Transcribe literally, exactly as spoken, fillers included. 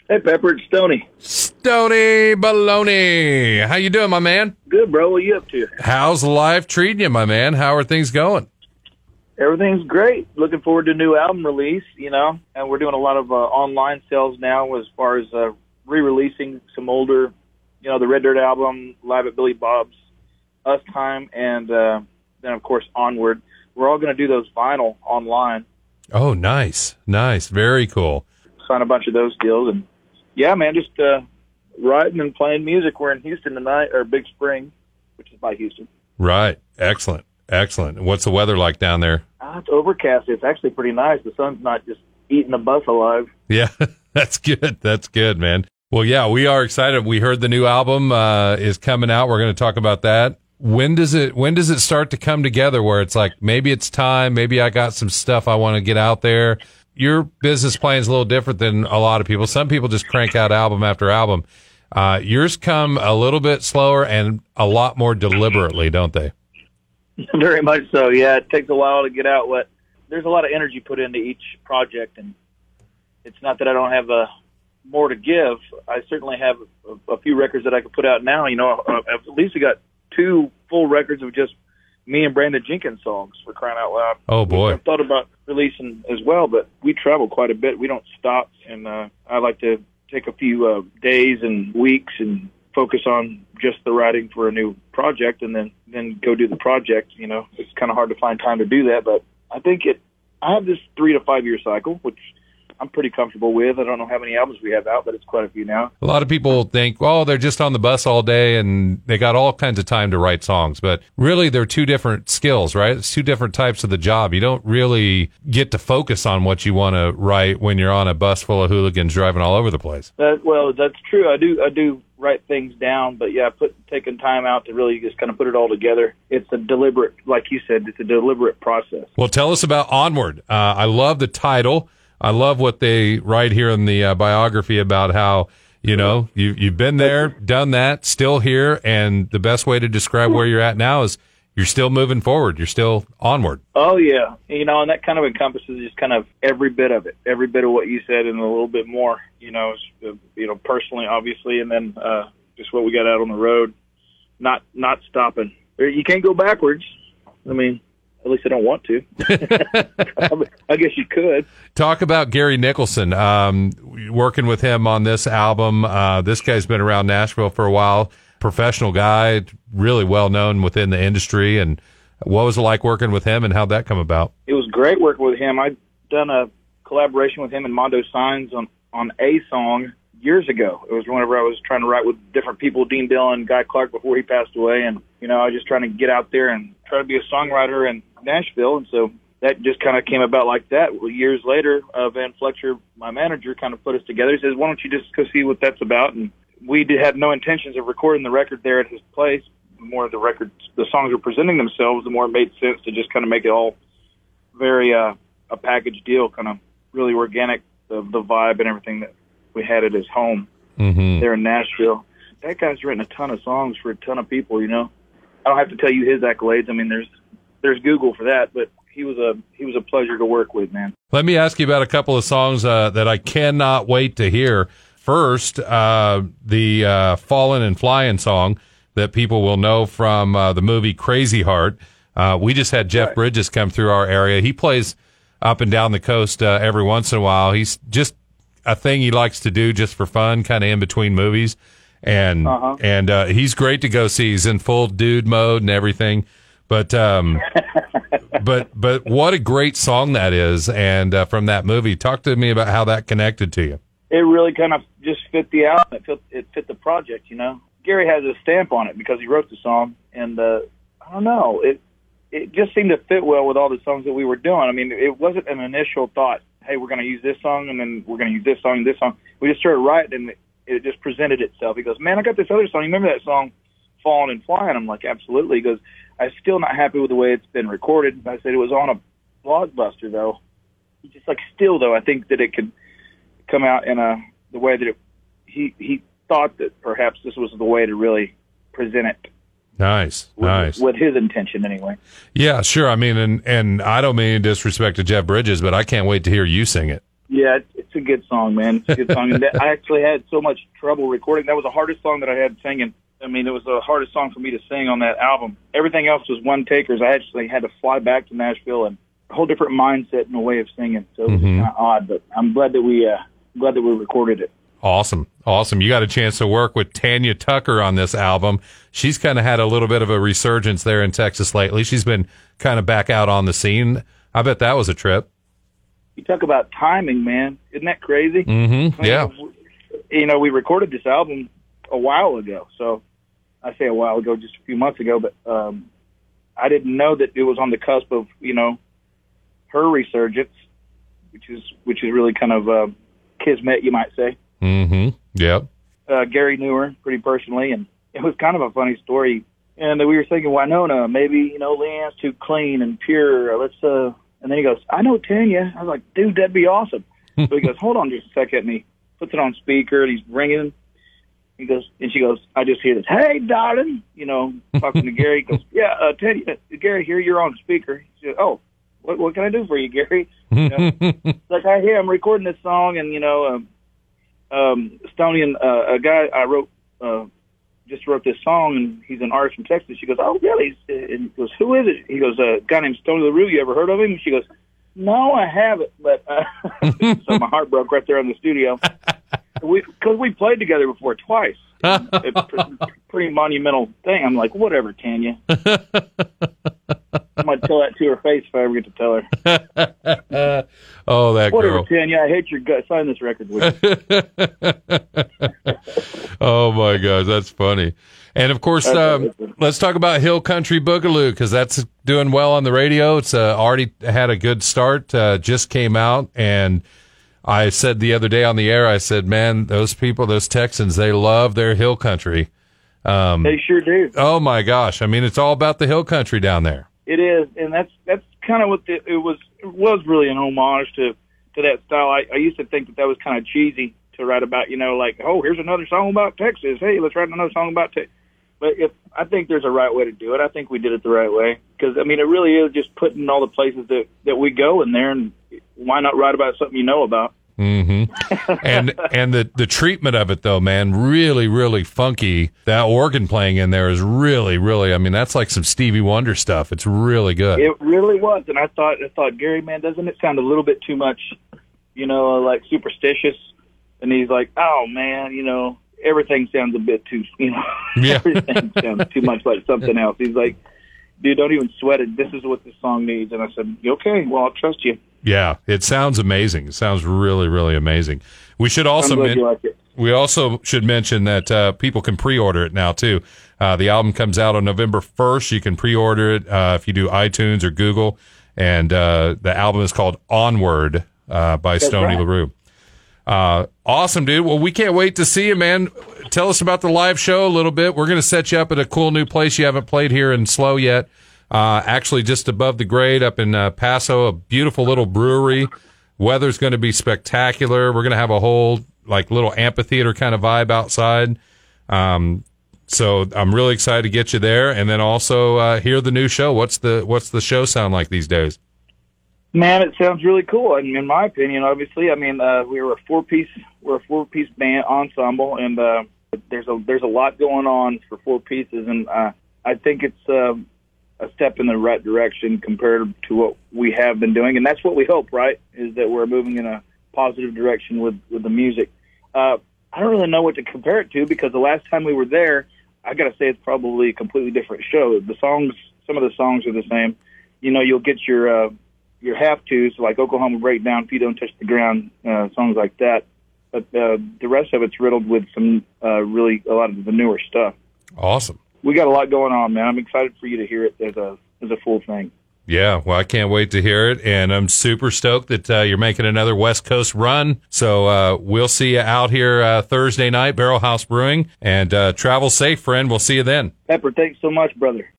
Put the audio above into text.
Hey, Pepper, it's Stoney. Stoney Baloney. How you doing, my man? Good, bro. What are you up to? How's life treating you, my man? How are things going? Everything's great. Looking forward to a new album release, you know, and we're doing a lot of uh, online sales now as far as uh, re-releasing some older, you know, the Red Dirt album, Live at Billy Bob's, Us Time, and uh, then, of course, Onward. We're all going to do those vinyl online. Oh, nice. Nice. Very cool. Sign a bunch of those deals, and yeah, man, just uh, writing and playing music. We're in Houston tonight, or Big Spring, which is by Houston. Right. Excellent. Excellent. What's the weather like down there? Uh, it's overcast. It's actually pretty nice. The sun's not just eating the bus alive. Yeah, that's good. That's good, man. Well, yeah, we are excited. We heard the new album uh, is coming out. We're going to talk about that. When does it when does it start to come together where it's like, maybe it's time, maybe I got some stuff I want to get out there? Your business plan is a little different than a lot of people. Some people just crank out album after album. Uh, yours come a little bit slower and a lot more deliberately, don't they? Very much so, yeah. It takes a while to get out what there's a lot of energy put into each project, and it's not that I don't have uh, more to give. I certainly have a, a few records that I could put out now. You know, uh, at least we got two full records of just me and Brandon Jenkins songs, for crying out loud. Oh, boy. I thought about releasing as well, but we travel quite a bit. We don't stop, and uh, I like to take a few uh, days and weeks and focus on just the writing for a new project, and then, then go do the project. You know, it's kind of hard to find time to do that, but I think it. I have this three to five year cycle, which I'm pretty comfortable with. I don't know how many albums we have out, but it's quite a few now. A lot of people think, oh, they're just on the bus all day and they got all kinds of time to write songs. But really, they're two different skills, right? It's two different types of the job. You don't really get to focus on what you want to write when you're on a bus full of hooligans driving all over the place. That, well, that's true. I do I do write things down, but yeah, put taking time out to really just kind of put it all together. It's a deliberate, like you said, it's a deliberate process. Well, tell us about Onward. Uh, I love the title. I love what they write here in the uh, biography about how, you know, you, you've been there, done that, still here, and the best way to describe where you're at now is you're still moving forward. You're still onward. Oh, yeah. You know, and that kind of encompasses just kind of every bit of it, every bit of what you said and a little bit more, you know, you know, personally, obviously, and then uh, just what we got out on the road, not not stopping. You can't go backwards. I mean, at least I don't want to. I guess you could. Talk about Gary Nicholson, um, working with him on this album. Uh, this guy's been around Nashville for a while, professional guy, really well known within the industry. And what was it like working with him, and how'd that come about? It was great working with him. I'd done a collaboration with him and Mondo Signs on, on a song years ago. It was whenever I was trying to write with different people, Dean Dillon, Guy Clark before he passed away. And, you know, I was just trying to get out there and try to be a songwriter in Nashville. And so that just kind of came about like that. Well, years later, uh, Van Fletcher, my manager, kind of put us together. He says, why don't you just go see what that's about? And we did have no intentions of recording the record there at his place. The more the records, the songs were presenting themselves, the more it made sense to just kind of make it all very uh, a package deal, kind of really organic, the, the vibe and everything that we had at his home mm-hmm. there in Nashville. That guy's written a ton of songs for a ton of people, you know. I don't have to tell you his accolades. I mean, there's there's Google for that, but he was a he was a pleasure to work with, man. Let me ask you about a couple of songs uh, that I cannot wait to hear. First, uh, the uh, Falling and Flying song that people will know from uh, the movie Crazy Heart. Uh, we just had Jeff right. Bridges come through our area. He plays up and down the coast uh, every once in a while. He's just a thing he likes to do just for fun, kind of in between movies. And uh-huh. and uh, he's great to go see. He's in full dude mode and everything. But um, but but what a great song that is. And uh, from that movie, talk to me about how that connected to you. It really kind of just fit the album. It fit, it fit the project, you know. Gary has a stamp on it because he wrote the song, and uh, I don't know, it it just seemed to fit well with all the songs that we were doing. I mean, it wasn't an initial thought, hey, we're going to use this song, and then we're going to use this song and this song. We just started writing, and it just presented itself. He goes, man, I got this other song. You remember that song, Falling and Flying? I'm like, absolutely. He goes, I'm still not happy with the way it's been recorded. I said it was on a Blockbuster, though. He's just like, still, though, I think that it could come out in a the way that it, he he thought that perhaps this was the way to really present it. Nice, with, nice. With his intention, anyway. Yeah, sure. I mean, and and I don't mean any disrespect to Jeff Bridges, but I can't wait to hear you sing it. Yeah, it's, it's a good song, man. It's a good song. And that, I actually had so much trouble recording. That was the hardest song that I had singing. I mean, it was the hardest song for me to sing on that album. Everything else was one takers. I actually had to fly back to Nashville and a whole different mindset and a way of singing. So it was mm-hmm. kind of odd, but I'm glad that we uh, glad that we recorded it. Awesome. Awesome. You got a chance to work with Tanya Tucker on this album. She's kind of had a little bit of a resurgence there in Texas lately. She's been kind of back out on the scene. I bet that was a trip. You talk about timing, man. Isn't that crazy? Mm-hmm. Yeah. I mean, you know, we recorded this album a while ago. So I say a while ago, just a few months ago, but um, I didn't know that it was on the cusp of, you know, her resurgence, which is which is really kind of uh, kismet, you might say. Mm-hmm. Yep. Uh, Gary knew her pretty personally, and it was kind of a funny story. And we were thinking, Winona, maybe, you know, Leanne's too clean and pure. Let's, uh, and then he goes, I know Tanya. I was like, dude, that'd be awesome. So he goes, hold on just a second. And he puts it on speaker, and he's ringing. He goes, and she goes, I just hear this, hey, darling, you know, talking to Gary. He goes, yeah, uh, Tanya, Gary, here you're on speaker. He said, oh, what, what can I do for you, Gary? You know, like, I hear I'm recording this song, and, you know, um, um, Stonian, uh, a guy I wrote, uh, just wrote this song, and he's an artist from Texas. She goes, oh, really? And he goes, who is it? He goes, a guy named Stony LaRue. You ever heard of him? She goes, no, I haven't. But uh, so my heart broke right there in the studio. We, because we played together before twice. It's a pretty monumental thing. I'm like, whatever, Tanya. I'm going to tell that to her face if I ever get to tell her. Oh, that whatever, girl. Tanya, I hate your gut. Sign this record with you. Oh, my gosh, that's funny. And, of course, um, let's talk about Hill Country Boogaloo, because that's doing well on the radio. It's uh, already had a good start, uh, just came out, and I said the other day on the air, I said, man, those people, those Texans, they love their hill country. Um, they sure do. Oh, my gosh. I mean, it's all about the hill country down there. It is, and that's that's kind of what the, it was. It was really an homage to, to that style. I, I used to think that that was kind of cheesy to write about, you know, like, oh, here's another song about Texas. Hey, let's write another song about Texas. But if, I think there's a right way to do it. I think we did it the right way. Because, I mean, it really is just putting all the places that, that we go in there, and why not write about something you know about? Mm-hmm. And and the, the treatment of it, though, man, really, really funky. That organ playing in there is really, really, I mean, that's like some Stevie Wonder stuff. It's really good. It really was. And I thought, I thought, Gary, man, doesn't it sound a little bit too much, you know, like superstitious? And he's like, oh, man, you know, everything sounds a bit too, you know, yeah. everything sounds too much like something else. He's like, dude, don't even sweat it. This is what this song needs. And I said, okay, well, I'll trust you. Yeah, it sounds amazing. It sounds really, really amazing. We should also men- like it. we also should mention that uh, people can pre-order it now too. Uh, the album comes out on November first. You can pre-order it uh, if you do iTunes or Google, and uh, the album is called Onward uh, by That's Stony right. LaRue. Uh, awesome, dude. Well, we can't wait to see you, man. Tell us about the live show a little bit. We're going to set you up at a cool new place you haven't played here in Slow yet. Uh, actually just above the grade up in uh, Paso, a beautiful little brewery. Weather's going to be spectacular. We're going to have a whole like little amphitheater kind of vibe outside. Um, so I'm really excited to get you there, and then also uh, hear the new show. What's the what's the show sound like these days? Man, it sounds really cool. I mean, in my opinion, obviously, I mean, uh, we were a four piece, we're a four piece band ensemble, and uh, there's a there's a lot going on for four pieces, and uh, I think it's. Uh, a step in the right direction compared to what we have been doing. And that's what we hope, right, is that we're moving in a positive direction with, with the music. Uh, I don't really know what to compare it to, because the last time we were there, I got to say it's probably a completely different show. The songs, some of the songs are the same. You know, you'll get your uh, your have-tos, like Oklahoma Breakdown, If You Don't Touch the Ground, uh, songs like that. But uh, the rest of it's riddled with some uh, really, a lot of the newer stuff. Awesome. We got a lot going on, man. I'm excited for you to hear it as a as a full thing. Yeah, well, I can't wait to hear it, and I'm super stoked that uh, you're making another West Coast run. So uh, we'll see you out here uh, Thursday night, Barrel House Brewing, and uh, travel safe, friend. We'll see you then. Pepper, thanks so much, brother.